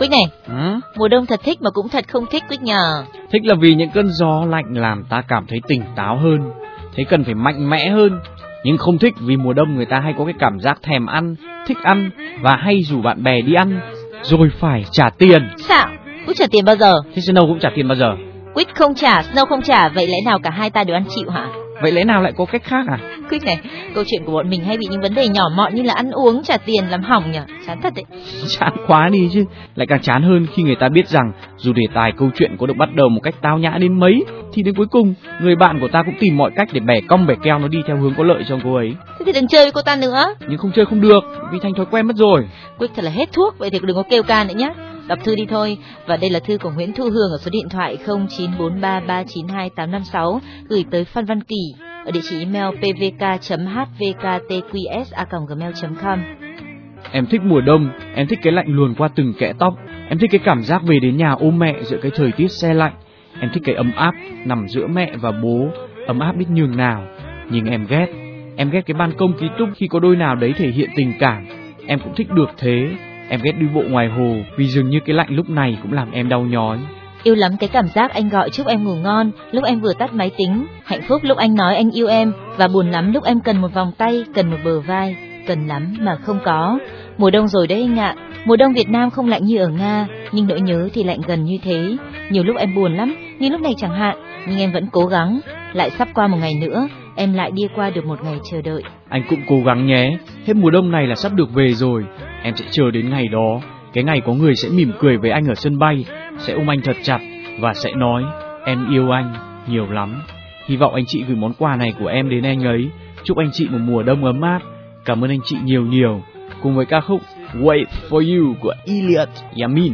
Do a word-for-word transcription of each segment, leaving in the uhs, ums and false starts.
Quyết này, ừ? mùa đông thật thích mà cũng thật không thích Quyết nhờ. Thích là vì những cơn gió lạnh làm ta cảm thấy tỉnh táo hơn, thấy cần phải mạnh mẽ hơn. Nhưng không thích vì mùa đông người ta hay có cái cảm giác thèm ăn, thích ăn và hay rủ bạn bè đi ăn, rồi phải trả tiền. Sao? Quyết trả tiền bao giờ? Thế Snow cũng trả tiền bao giờ? Quyết không trả, Snow không trả, vậy lẽ nào cả hai ta đều ăn chịu hả? Vậy lẽ nào lại có cách khác à? Quyết này, câu chuyện của bọn mình hay bị những vấn đề nhỏ mọn như là ăn uống, trả tiền làm hỏng nhỉ? Chán thật đấy. Chán quá đi chứ. Lại càng chán hơn khi người ta biết rằng dù đề tài câu chuyện có được bắt đầu một cách tao nhã đến mấy, thì đến cuối cùng người bạn của ta cũng tìm mọi cách để bẻ cong bẻ keo nó đi theo hướng có lợi cho cô ấy. Thế thì đừng chơi với cô ta nữa. Nhưng không chơi không được, vì thành thói quen mất rồi. Quyết thật là hết thuốc, vậy thì đừng có kêu ca nữa nhé. Đọc thư đi thôi. Và đây là thư của Nguyễn Thu Hương ở số điện thoại không chín bốn ba ba chín hai tám năm sáu gửi tới Phan Văn Kỳ ở địa chỉ email p v k chấm h v k t q s a còng gmail chấm com. Em thích mùa đông, em thích cái lạnh luồn qua từng kẽ tóc, em thích cái cảm giác về đến nhà ôm mẹ giữa cái thời tiết se lạnh, em thích cái ấm áp nằm giữa mẹ và bố, ấm áp biết nhường nào. Nhưng em ghét, em ghét cái ban công ký túc khi có đôi nào đấy thể hiện tình cảm. Em cũng thích được thế. Em ghét đi bộ ngoài hồ vì dường như cái lạnh lúc này cũng làm em đau nhói. Yêu lắm cái cảm giác anh gọi chúc em ngủ ngon lúc em vừa tắt máy tính, hạnh phúc lúc anh nói anh yêu em, và buồn lắm lúc em cần một vòng tay, cần một bờ vai, cần lắm mà không có. Mùa đông rồi đấy anh ạ. Mùa đông Việt Nam không lạnh như ở Nga, nhưng nỗi nhớ thì lạnh gần như thế. Nhiều lúc em buồn lắm, như lúc này chẳng hạn, nhưng em vẫn cố gắng. Lại sắp qua một ngày nữa, em lại đi qua được một ngày chờ đợi. Anh cũng cố gắng nhé. Hết mùa đông này là sắp được về rồi. Em sẽ chờ đến ngày đó. Cái ngày có người sẽ mỉm cười với anh ở sân bay, sẽ ôm anh thật chặt và sẽ nói em yêu anh nhiều lắm. Hy vọng anh chị gửi món quà này của em đến anh ấy. Chúc anh chị một mùa đông ấm áp. Cảm ơn anh chị nhiều nhiều. Cùng với ca khúc Wait For You của Elliot Yamin.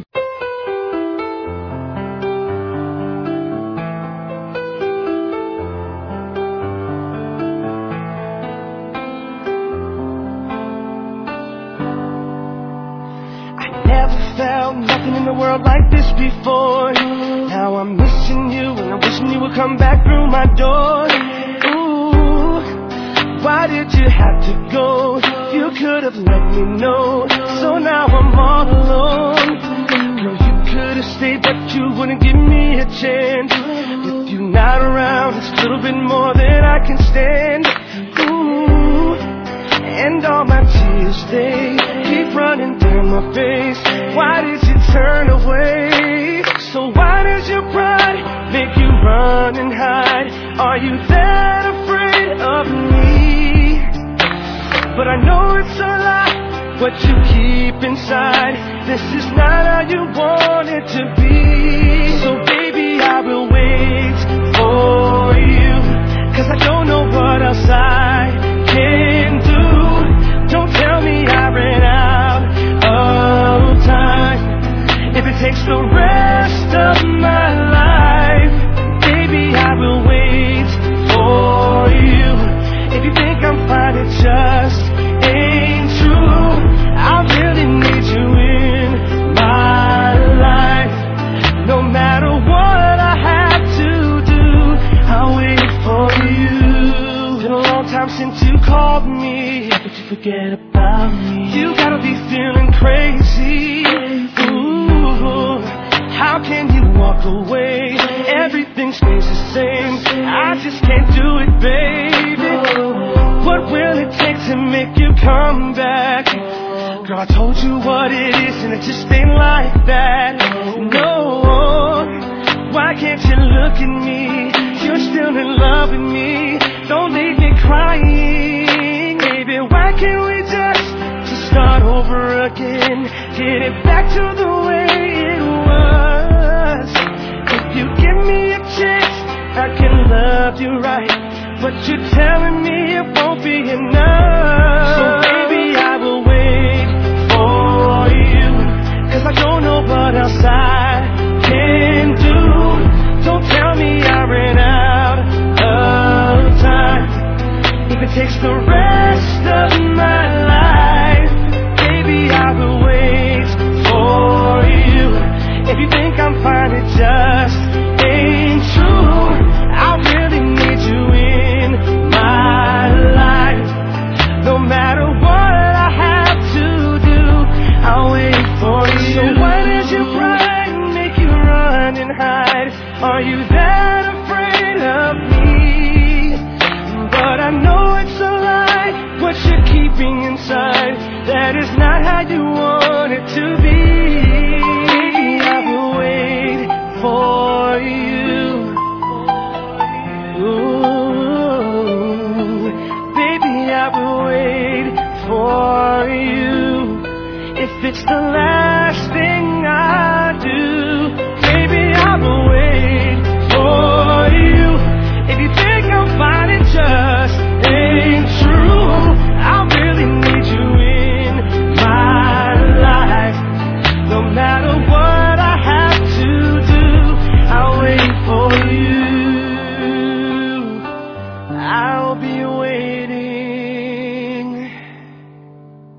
Felt nothing in the world like this before. Now I'm missing you and I'm wishing you would come back through my door. Ooh, why did you have to go? You could have let me know. So now I'm all alone. Girl, you could have stayed but you wouldn't give me a chance. With you not around, it's a little bit more than I can stand. Ooh, and all my tears, they keep running down my face. Why did you turn away? So why does your pride make you run and hide? Are you that afraid of me? But I know it's a lie, what you keep inside. This is not how you want it to be. So baby, I will wait for you, 'cause I don't know what else I can do. Don't tell me I ran out of time. If it takes the rest of my life, baby, I will wait for you. If you think I'm fine, it just ain't true. I really need you in my life. No matter what I have to do, I'll wait for you. Been a long time since you called me, but you forget about me. You gotta be feeling crazy. Ooh, how can you walk away? Everything stays the same. I just can't do it, baby. What will it take to make you come back? Girl, I told you what it is and it just ain't like that. No, why can't you look at me? You're still in love with me. Don't leave me crying, baby. Why can't we just, just start over again? Get it back to the way it was. If you give me a chance, I can love you right. But you're telling me it won't be enough. So baby, I will wait for you, 'cause I don't know what else I can do. Don't tell me I ran out of time. If it takes the rest of my life, baby, I will wait for you. If you think I'm fine, it just ain't true. I really need you in my life. No matter what your pride and make you run and hide? Are you that afraid of me? But I know it's a lie, what you're keeping inside. That is not how you want it to be. Baby, I will wait for you. Ooh, baby, I will wait for you. If it's the last thing I do, baby, I will wait.